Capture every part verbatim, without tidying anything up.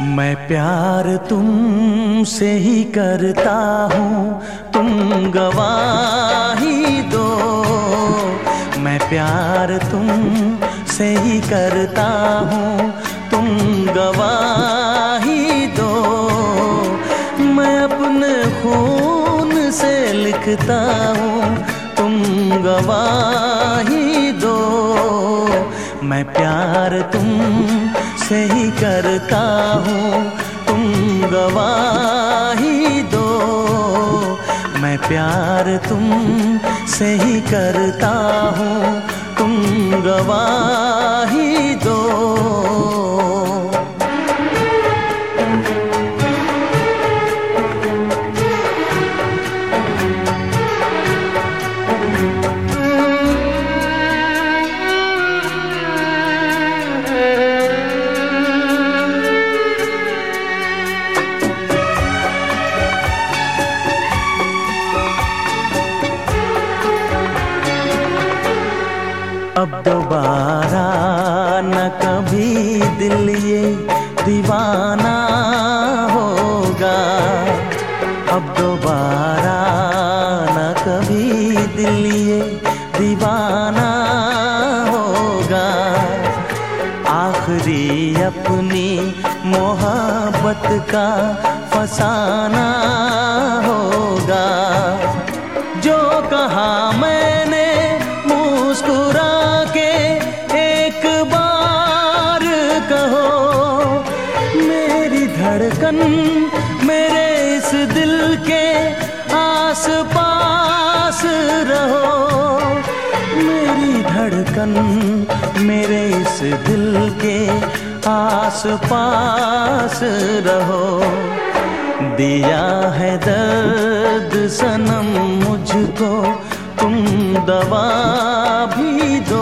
मैं प्यार तुमसे ही करता हूँ, तुम गवाही दो। मैं प्यार तुमसे ही करता हूँ, तुम गवाही दो। मैं अपने खून से लिखता हूँ, तुम गवाही दो। मैं प्यार तुमसे ही करता हूँ, तुम गवाही दो। मैं प्यार तुमसे ही करता हूँ, तुम गवाही दो। अब दोबारा न कभी दिल ये दीवाना होगा। अब दोबारा न कभी दिल ये दीवाना होगा। आखिरी अपनी मोहब्बत का फसाना होगा। जो कहा मैंने मुस्कुरा के एक बार कहो, मेरी धड़कन मेरे इस दिल के आस पास रहो। मेरी धड़कन मेरे इस दिल के आस पास रहो। दिया है दर्द सनम मुझको, तुम दवा भी दो।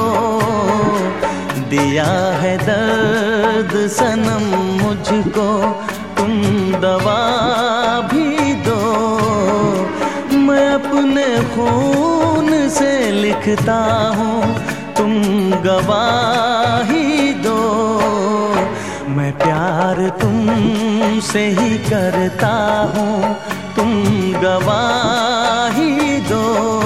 दिया है दर्द सनम मुझको, तुम दवा भी दो। मैं अपने खून से लिखता हूँ, तुम गवाही दो। मैं प्यार तुमसे ही करता हूँ, तुम गवाही दो।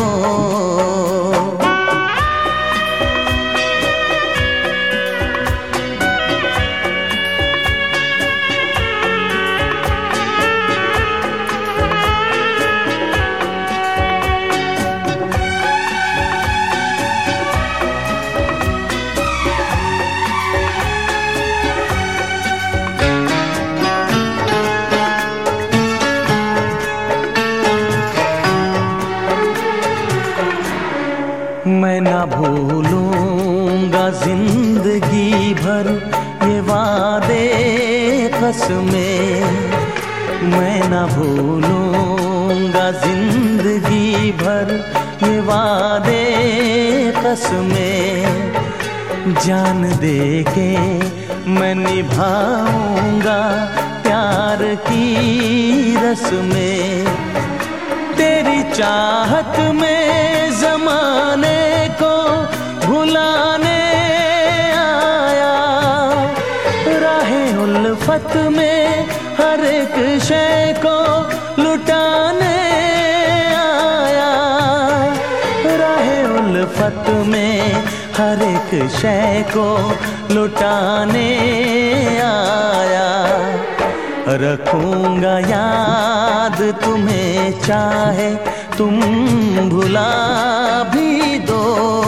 मैं ना भूलूंगा जिंदगी भर ये वादे कसमें। मैं ना भूलूंगा जिंदगी भर ये वादे कसमें। जान दे के मैं निभाऊंगा प्यार की रस्में। तेरी चाहत में ज़माने को भुलाने आया। राहे उल्फत में हर एक शय को लुटाने आया। राहे उल्फत में हर एक शय को लुटाने आया। रखूंगा याद तुम्हें चाहे तुम भुला भी दो।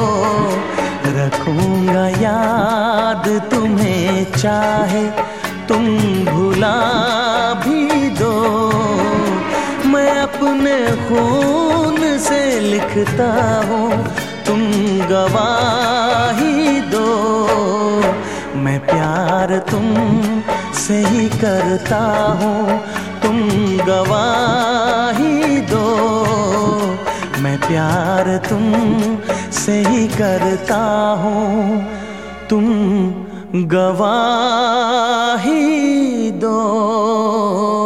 रखूंगा याद तुम्हें चाहे तुम भुला भी दो। मैं अपने खून से लिखता हूँ, तुम गवाही दो। मैं प्यार तुमसे ही करता हूँ, तुम गवाही दो। मैं प्यार तुमसे ही करता हूँ, तुम गवाही दो।